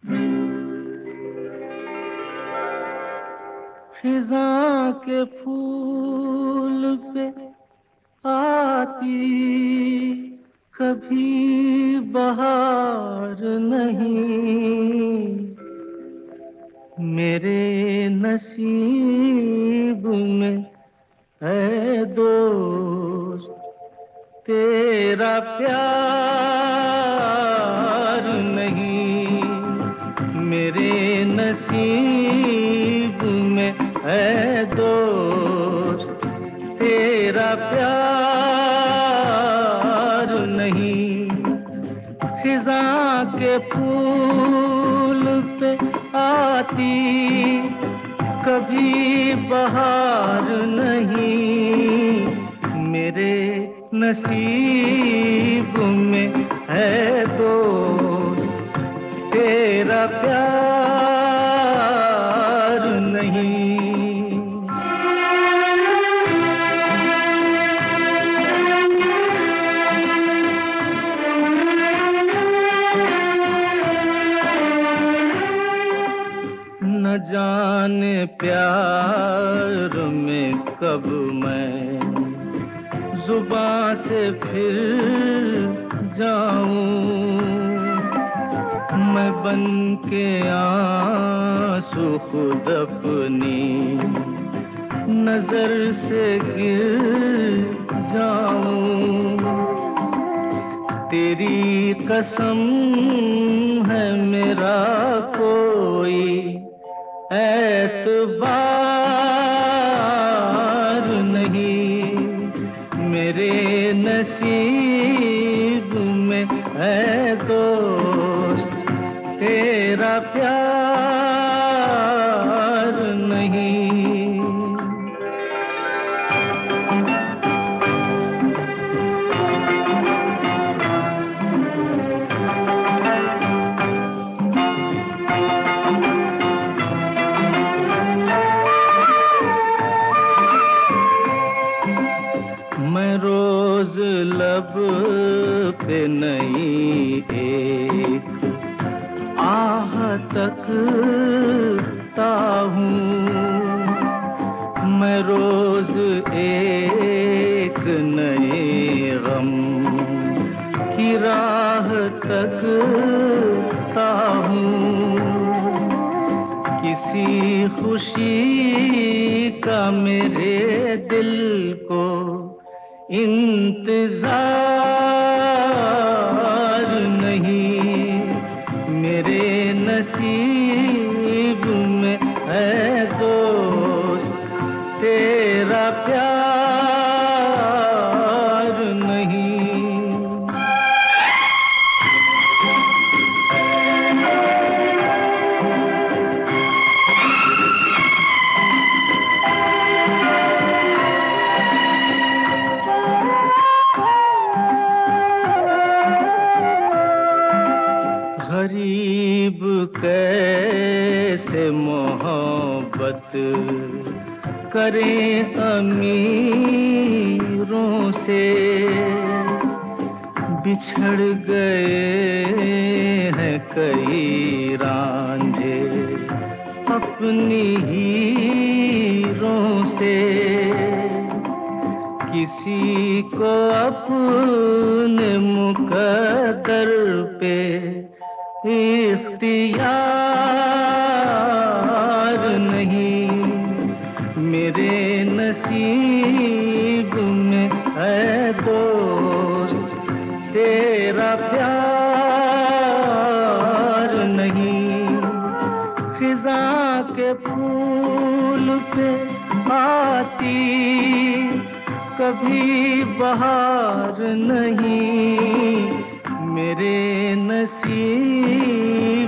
खिज़ां के फूल पे आती कभी बहार नहीं, मेरे नसीब में है दोस्त तेरा प्यार नहीं, मेरे नसीब में है दोस्त तेरा प्यार नहीं। खिज़ां के फूल पे आती कभी बहार नहीं, मेरे नसीब में है दोस्त तेरा प्यार नहीं। न जाने प्यार में कब मैं जुबां से फिर जाऊं, मैं बन के आंसू खुद अपनी नजर से गिर जाऊं। तेरी कसम है मेरा कोई एतबार नहीं, मेरे नसीब में है दोस्त तेरा प्यार नहीं। मैं रोज लब पे नई एक आह तकता हूँ, मैं रोज एक नए गम की राह तकता हूँ। किसी खुशी का मेरे दिल को इंतजार नहीं, मेरे नसीब में है दोस्त तेरा प्यार नहीं। गरीब कैसे मोहब्बत करें अमीरों से, बिछड़ गए हैं कई रांझे अपनी हीरों से। किसी को अपने मुकद्दर पे इख्तियार नहीं, मेरे नसीब में है दोस्त तेरा प्यार नहीं। खिज़ां के फूल पे आती कभी बहार नहीं, मेरे नसीब